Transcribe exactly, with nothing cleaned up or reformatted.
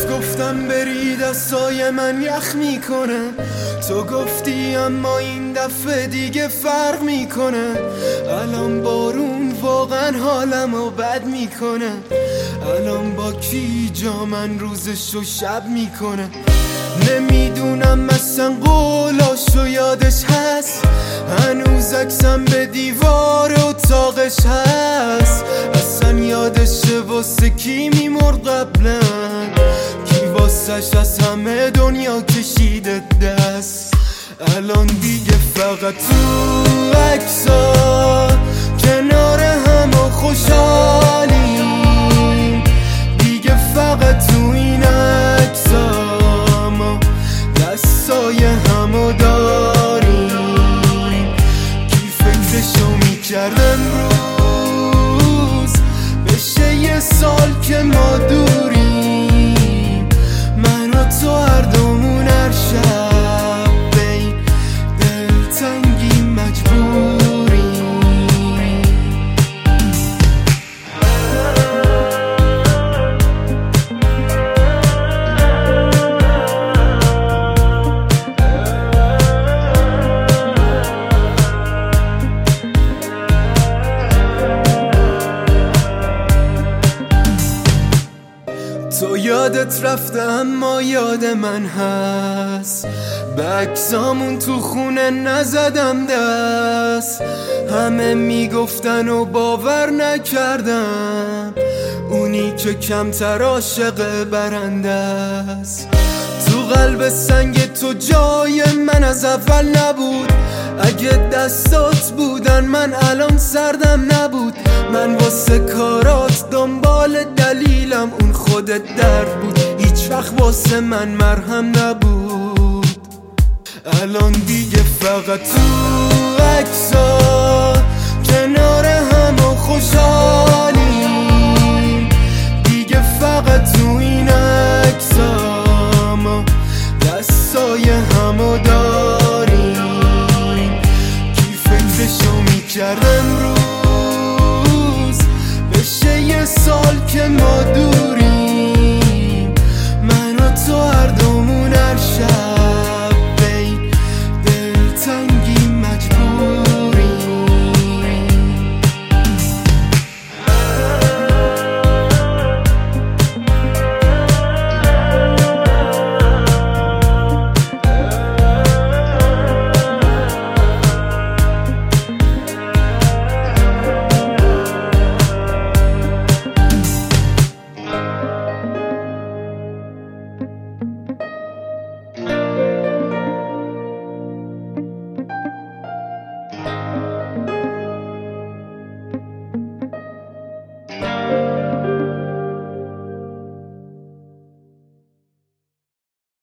گفتم بری دستای من یخ میکنه، تو گفتی اما این دفعه دیگه فرق میکنه. الان بارون واقعا حالمو بد میکنه، الان با کی جا من روزشو شب میکنه. نمیدونم اصلا قولاشو یادش هست، هنوز عکسم به دیوار اتاقش هست. اصلا یادشه واسه کی میمرد قبلا، کی واسش از همه دنیا کشیده دست. الان دیگه فقط تو عکسا کنار هم و خوشحالیم، دیگه فقط تو این عکسا ما دستای همو داریم. کی فکرشو میکرد امروز بشه یه سال که ما دوریم، من و تو هر دومون هر شب بین دلتنگی مجبوریم. تو یادت رفته اما یاد من هست، به عکسامون تو خونه نزدم دست. همه میگفتن و باور نکردم، اونی که کمتر عاشق برنده است. تو قلب سنگ تو جای من از اول نبود، اگه دستات بودن من الان سردم نبود. من واسه کارات دنبال دلیلم، اون خودت درد بود، هیچ وقت واسه من مرهم نبود. الان دیگه فقط تو عکسا کنار هم و خوشحالیم، دیگه فقط تو این عکسا ما دستای همو داریم. کی فکرشو میکرد امروز بشه یه سال که ما دو